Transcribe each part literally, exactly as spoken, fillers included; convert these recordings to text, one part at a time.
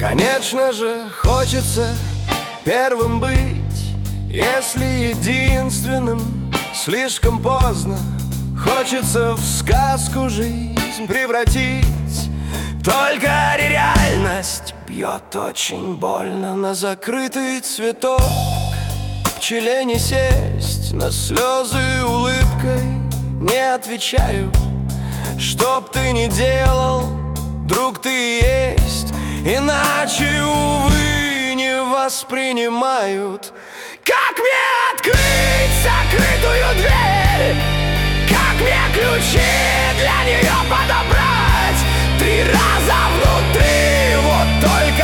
Конечно же, хочется первым быть, если единственным слишком поздно. Хочется в сказку жизнь превратить, только реальность бьет очень больно на закрытый цветок. Пчеле не сесть на слезы улыбкой. Не отвечаю, чтоб ты ни делал, друг ты есть. Иначе, увы, не воспринимают. Как мне открыть закрытую дверь? Как мне ключи для нее подобрать? Три раза внутри, вот только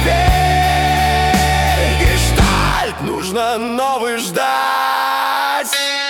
теперь гештальт нужно новый ждать.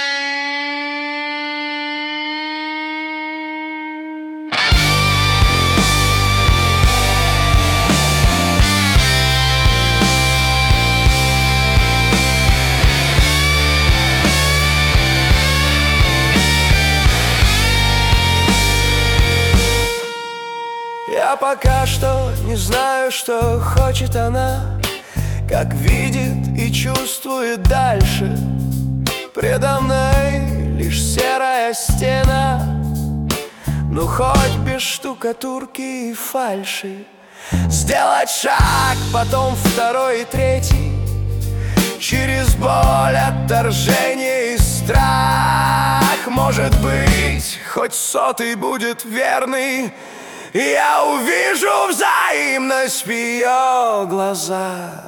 Я пока что не знаю, что хочет она, как видит и чувствует дальше. Предо мной лишь серая стена, ну хоть без штукатурки и фальши. Сделать шаг, потом второй и третий, через боль, отторжение и страх. Может быть, хоть сотый будет верный, я увижу взаимность в ее глазах.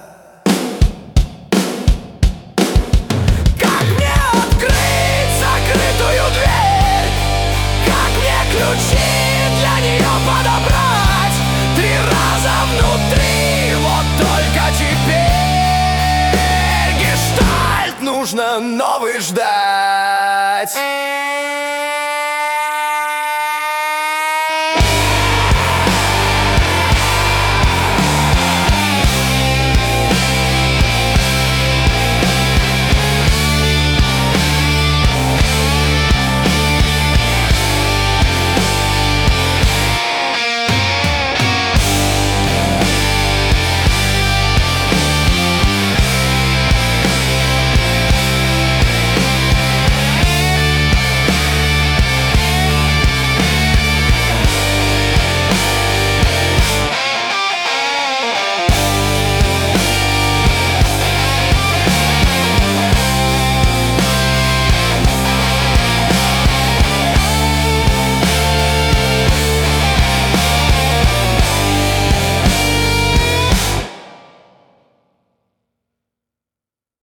Как мне открыть закрытую дверь? Как мне ключи для нее подобрать? Три раза внутри, вот только теперь гештальт нужно новый ждать.